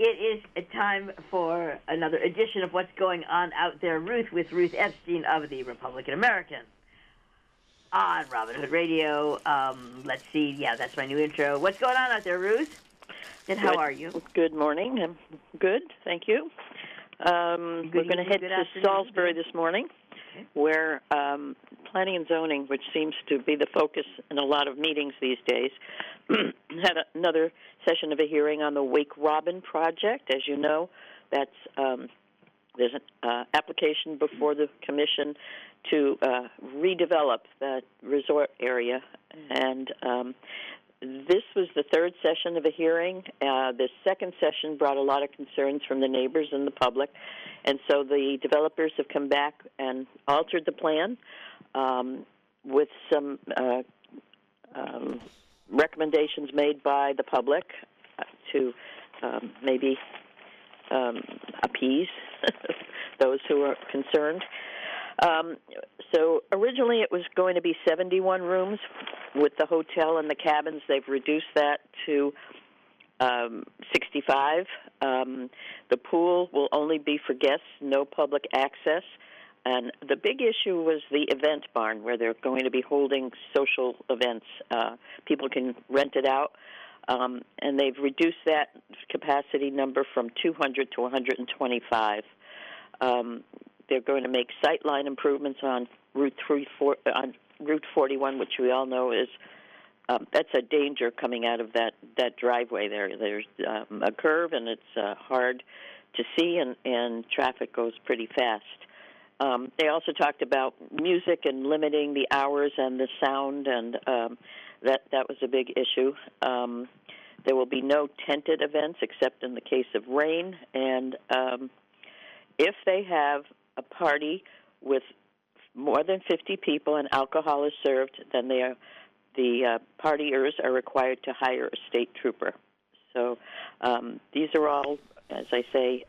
It is a time for another edition of What's Going On Out There, Ruth, with Ruth Epstein of the Republican American on Robin Hood Radio. Let's see. Yeah, that's my new intro. What's going on out there, Ruth? And how are you? Good morning. I'm good, thank you. We're going to head to Salisbury this morning, where planning and zoning, which seems to be the focus in a lot of meetings these days, had another session of a hearing on the Wake Robin project. As you know, that's there's an application before the commission to redevelop that resort area, and this was the third session of a hearing. The second session brought a lot of concerns from the neighbors and the public, and so the developers have come back and altered the plan with some recommendations made by the public to maybe appease those who are concerned. So originally it was going to be 71 rooms with the hotel and the cabins. They've reduced that to 65. The pool will only be for guests, no public access. And the big issue was the event barn, where they're going to be holding social events. People can rent it out. And they've reduced that capacity number from 200 to 125. They're going to make sightline improvements on Route 41, which we all know is that's a danger coming out of that driveway there. There's a curve, and it's hard to see, and traffic goes pretty fast. They also talked about music and limiting the hours and the sound, and that was a big issue. There will be no tented events except in the case of rain, and if they have a party with more than 50 people and alcohol is served, then the partiers are required to hire a state trooper. So these are all, as I say,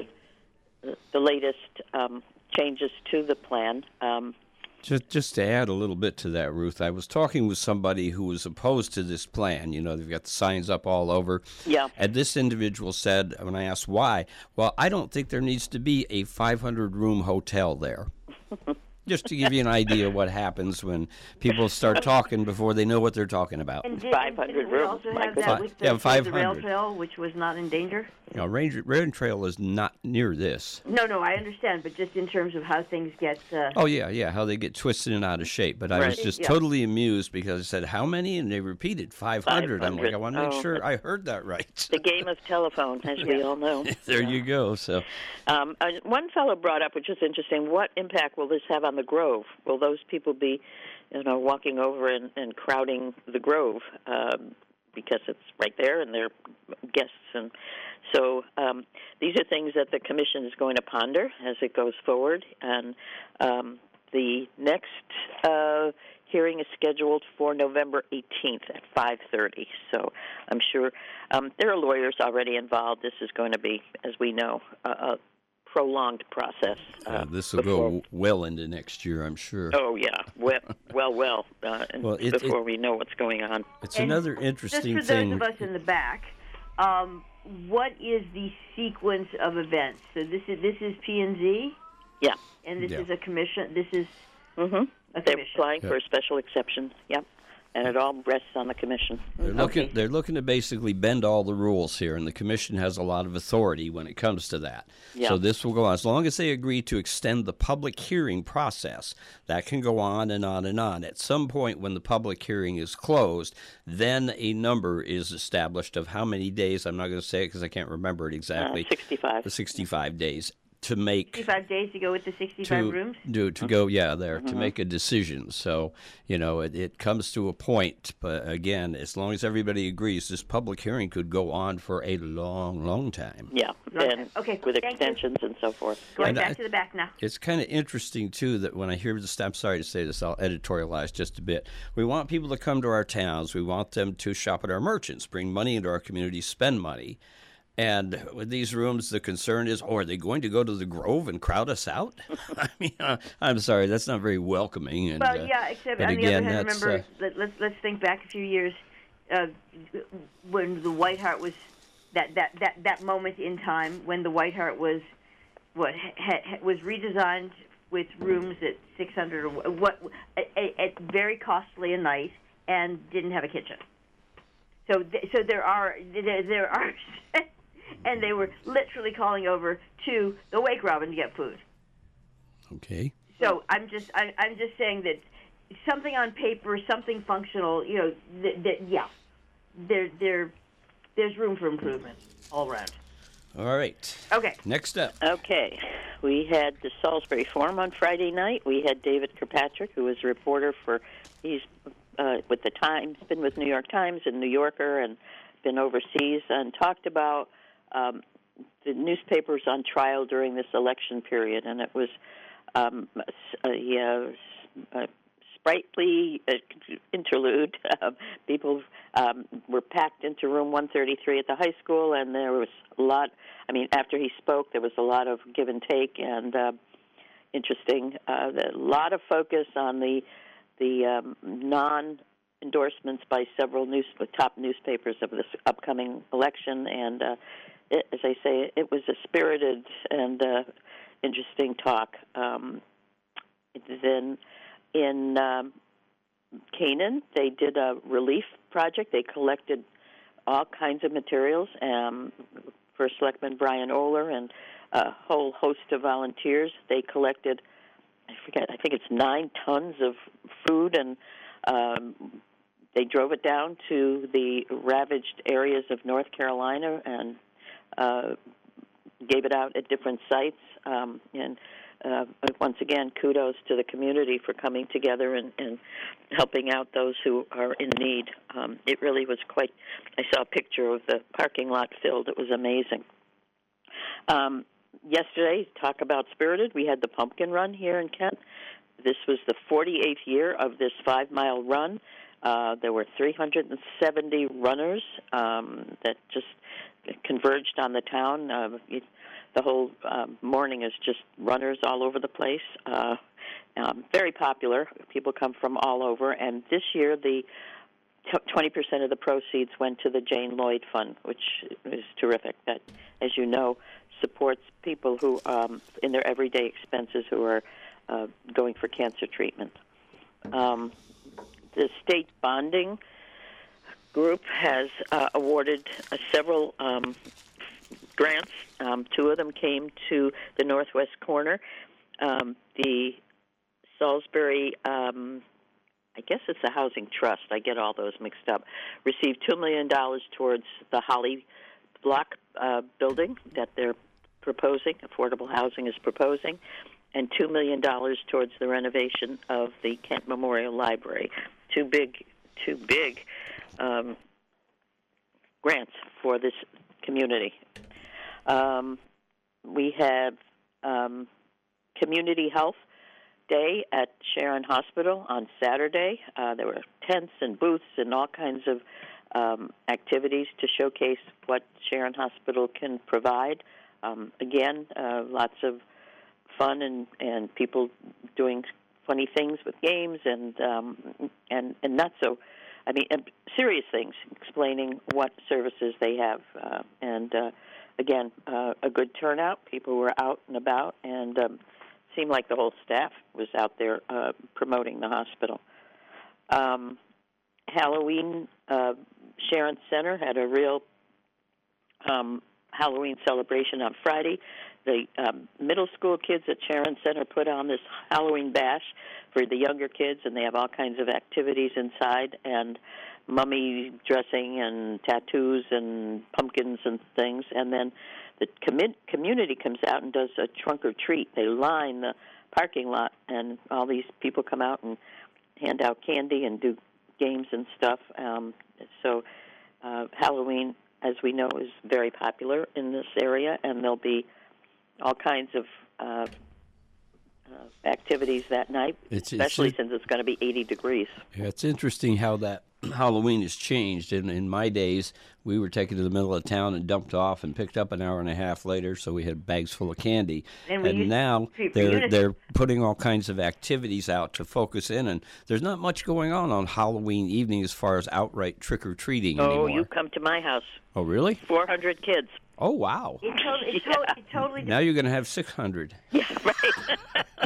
the latest changes to the plan. Just to add a little bit to that, Ruth, I was talking with somebody who was opposed to this plan. You know, they've got the signs up all over. Yeah. And this individual said, when I asked why, well, I don't think there needs to be a 500-room hotel there. Just to give you an idea of what happens when people start talking before they know what they're talking about. And 500 rooms. Also have that with the 500. rail trail, which was not in danger? You know, rail trail is not near this. No, I understand, but just in terms of how things get... Oh, yeah, how they get twisted and out of shape. But I was just totally amused because I said, how many? And they repeated 500. I'm like, I want to make sure I heard that right. The game of telephone, as we all know. There you go. So, one fellow brought up, which is interesting, what impact will this have on the Grove? Will those people be, walking over and crowding the Grove because it's right there and they're guests? And so these are things that the commission is going to ponder as it goes forward. And the next hearing is scheduled for November 18th at 5:30. So I'm sure there are lawyers already involved. This is going to be, as we know, a prolonged process. This will go well into next year, I'm sure. Oh, yeah. Before we know what's going on. It's another interesting just for thing. those of us in the back, what is the sequence of events? So this is P&Z? Yeah. And this is a commission? This is a They're commission? applying for a special exception, yep. And it all rests on the commission. They're looking to basically bend all the rules here, and the commission has a lot of authority when it comes to that. Yeah. So this will go on. As long as they agree to extend the public hearing process, that can go on and on and on. At some point when the public hearing is closed, then a number is established of how many days. I'm not going to say it because I can't remember it exactly. 65. The 65 days. To make 65 days to go with the 65 rooms? To make a decision. So, it comes to a point, but again, as long as everybody agrees, this public hearing could go on for a long, long time. Yeah, and with extensions and so forth. Going back to the back now. It's kind of interesting, too, that when I hear this, I'm sorry to say this, I'll editorialize just a bit. We want people to come to our towns. We want them to shop at our merchants, bring money into our community, spend money. And with these rooms, the concern is, are they going to go to the Grove and crowd us out? I mean, I'm sorry, that's not very welcoming. And, except on the other hand, remember, let's think back a few years when the White Hart was that moment in time when the White Hart was was redesigned with rooms at 600 or at very costly a night and didn't have a kitchen. So there are and they were literally calling over to the Wake Robin to get food. Okay. So I'm just saying that something on paper, something functional, there's room for improvement all around. All right. Okay. Next up. Okay. We had the Salisbury Forum on Friday night. We had David Kirkpatrick, who is a reporter he's with the Times, been with New York Times and New Yorker, and been overseas, and talked about the newspapers on trial during this election period. And it was a sprightly interlude. People were packed into room 133 at the high school, and there was a lot. I mean, after he spoke, there was a lot of give and take, and interesting. A lot of focus on the non-endorsements by several top newspapers of this upcoming election, and as I say, it was a spirited and interesting talk. Then in Canaan, they did a relief project. They collected all kinds of materials. First Selectman Brian Oler and a whole host of volunteers. They collected, I think it's 9 tons of food, and they drove it down to the ravaged areas of North Carolina and gave it out at different sites. And once again, kudos to the community for coming together and helping out those who are in need. It really was quite. I saw a picture of the parking lot filled. It was amazing. Yesterday, talk about spirited, we had the pumpkin run here in Kent. This was the 48th year of this 5-mile run. There were 370 runners that just converged on the town. The whole morning is just runners all over the place. Very popular. People come from all over. And this year, the 20% of the proceeds went to the Jane Lloyd Fund, which is terrific. That, as you know, supports people who, in their everyday expenses, who are going for cancer treatment. The state bonding group has awarded several grants. 2 of them came to the Northwest Corner. The Salisbury, I guess it's a housing trust. I get all those mixed up. Received $2 million towards the Holly Block building that they're proposing. Affordable Housing is proposing, and $2 million towards the renovation of the Kent Memorial Library. Two big grants for this community. We have Community Health Day at Sharon Hospital on Saturday. There were tents and booths and all kinds of activities to showcase what Sharon Hospital can provide. Again, lots of fun and people doing funny things with games and not so, serious things, explaining what services they have. Again, a good turnout. People were out and about, and seemed like the whole staff was out there promoting the hospital. Halloween, Sharon Center had a real Halloween celebration on Friday. The middle school kids at Sharon Center put on this Halloween bash for the younger kids, and they have all kinds of activities inside, and mummy dressing and tattoos and pumpkins and things. And then the community comes out and does a trunk or treat. They line the parking lot, and all these people come out and hand out candy and do games and stuff. So Halloween, as we know, is very popular in this area, and there'll be all kinds of activities that night, especially since it's going to be 80 degrees. Yeah, it's interesting how that Halloween has changed. In my days, we were taken to the middle of town and dumped off and picked up an hour and a half later, so we had bags full of candy. And now they're putting all kinds of activities out to focus in, and there's not much going on Halloween evening as far as outright trick-or-treating anymore. Oh, you come to my house. Oh, really? 400 kids. Oh, wow. It totally Now you're going to have 600. Yeah, right.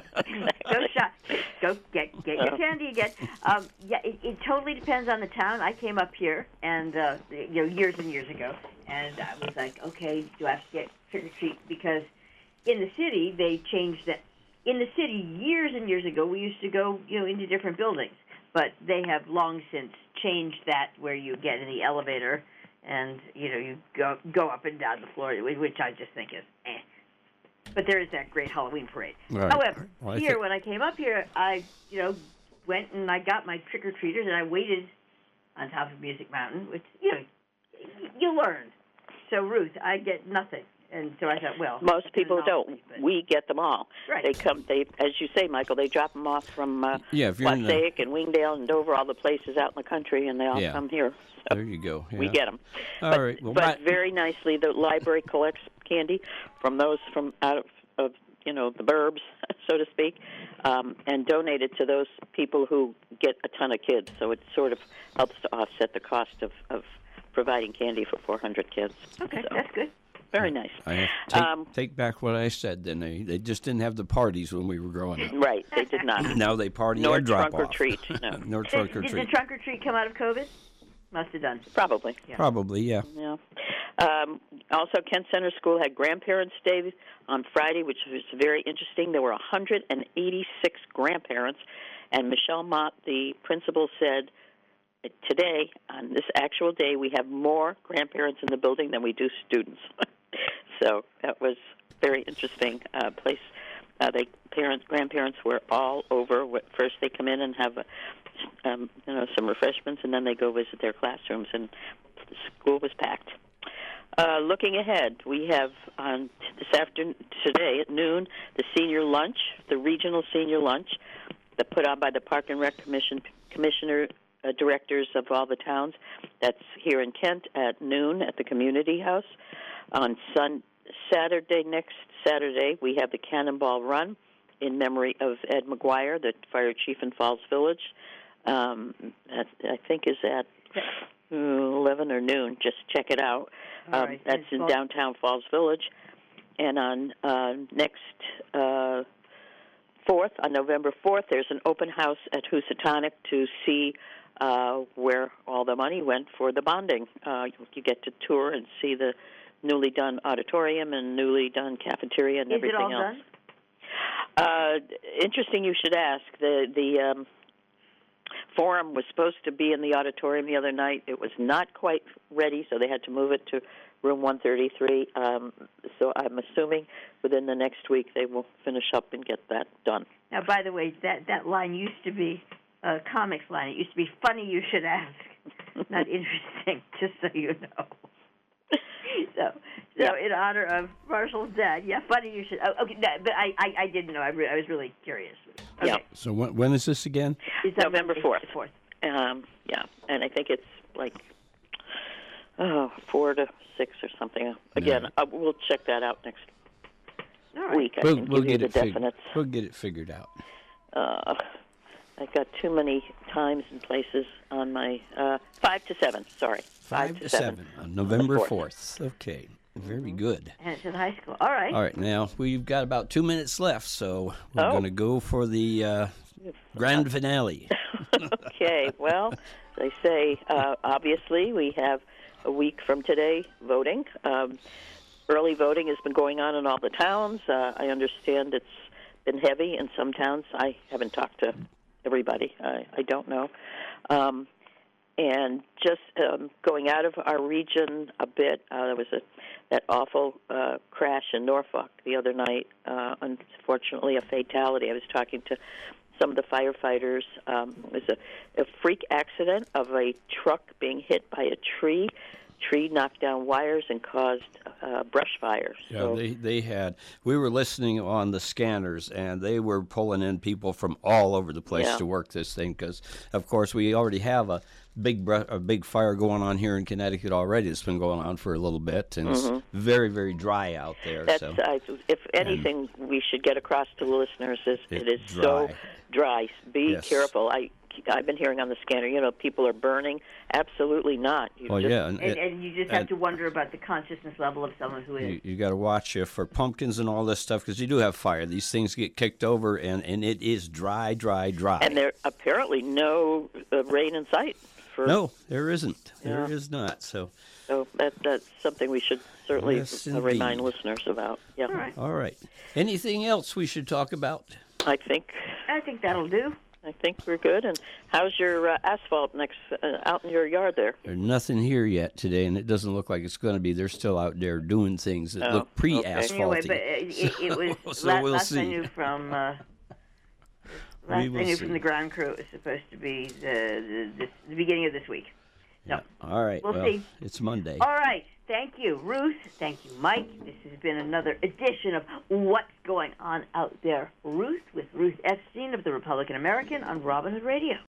Go get your candy again. It totally depends on the town. I came up here, and years and years ago, and I was like, okay, do I have to get trick or treat? Because in the city they changed that. In the city, years and years ago, we used to go, into different buildings, but they have long since changed that, where you get in the elevator, and you go up and down the floor, which I just think is eh. But there is that great Halloween parade. Right. However, when I came up here, I, went and I got my trick-or-treaters, and I waited on top of Music Mountain, which, you learn. So, Ruth, I get nothing. And so I thought, well... Most people don't. We get them all. Right. They, as you say, Michael, they drop them off from Passaic and Wingdale and Dover, all the places out in the country, and they all come here. So there you go. Yeah. We get them. All right. Well, but very nicely, the library collects candy from those from out of the burbs, so to speak, and donate it to those people who get a ton of kids. So it sort of helps to offset the cost of providing candy for 400 kids. Okay, so, that's good. Very nice. I have to take back what I said. Then they just didn't have the parties when we were growing up. Right, they did not. Now they party Nor and drop trunk off. or treat. No. Nor trunk or Did treat. the trunk or treat come out of COVID? Must have done. Probably. Yeah. Probably, yeah. Yeah. Also, Kent Center School had Grandparents' Day on Friday, which was very interesting. There were 186 grandparents, and Michelle Mott, the principal, said, today, on this actual day, we have more grandparents in the building than we do students. So that was very interesting place. Grandparents were all over. First, they come in and have some refreshments, and then they go visit their classrooms, and the school was packed. Looking ahead, we have on today at noon, the senior lunch, the regional senior lunch, put on by the Park and Rec Commissioner directors of all the towns. That's here in Kent at noon at the Community House. On next Saturday, we have the Cannonball Run in memory of Ed McGuire, the fire chief in Falls Village. That I think is at 11 or noon. Just check it out. Right. That's in downtown Falls Village. And on next 4th, on November 4th, there's an open house at Housatonic to see where all the money went for the bonding. You get to tour and see the newly done auditorium and newly done cafeteria and everything else. Is it all done? Interesting you should ask. The forum was supposed to be in the auditorium the other night. It was not quite ready, so they had to move it to room 133. So I'm assuming within the next week they will finish up and get that done. Now, by the way, that line used to be a comics line. It used to be funny you should ask, not interesting, just so you know. So in honor of Marshall's dad, funny you should. Oh, okay, but I didn't know. I was really curious. Okay. Yeah. So when is this again? It's November 4th. 4th. And I think it's like 4 to 6 or something. Again, we'll check that out next week. I can give you the definites. We'll get it figured out. I got too many times and places on my 5 to 7. Sorry, 5 to 7 on November 4th. Okay, very good. And it's in high school. All right. All right. Now we've got about 2 minutes left, so we're going to go for the grand finale. Okay. Well, they say obviously we have a week from today voting. Early voting has been going on in all the towns. I understand it's been heavy in some towns. I haven't talked to everybody. I don't know. And just going out of our region a bit, there was that awful crash in Norfolk the other night. Unfortunately, a fatality. I was talking to some of the firefighters. It was a freak accident of a truck being hit by a tree. Tree knocked down wires and caused brush fires. So. Yeah, they had. We were listening on the scanners, and they were pulling in people from all over the place to work this thing because, of course, we already have a big fire going on here in Connecticut already. It's been going on for a little bit, and it's very, very dry out there. If anything, we should get across to the listeners is it is dry. So dry. Be careful. I've been hearing on the scanner, people are burning. Absolutely not. And you just have to wonder about the consciousness level of someone who is. You got to watch for pumpkins and all this stuff because you do have fire. These things get kicked over, and it is dry. And there apparently no rain in sight. No, there isn't. There is not. So that's something we should certainly remind listeners about. Yeah. All right. Anything else we should talk about? I think that'll do. I think we're good. And how's your asphalt out in your yard there? There's nothing here yet today, and it doesn't look like it's going to be. They're still out there doing things that look pre-asphalty. Anyway, but it was so we'll last see. I knew from from the ground crew, it was supposed to be the beginning of this week. So, all right. We'll see. It's Monday. All right. Thank you, Ruth. Thank you, Mike. This has been another edition of What's Going On Out There, Ruth, with Ruth Epstein of the Republican American on Robin Hood Radio.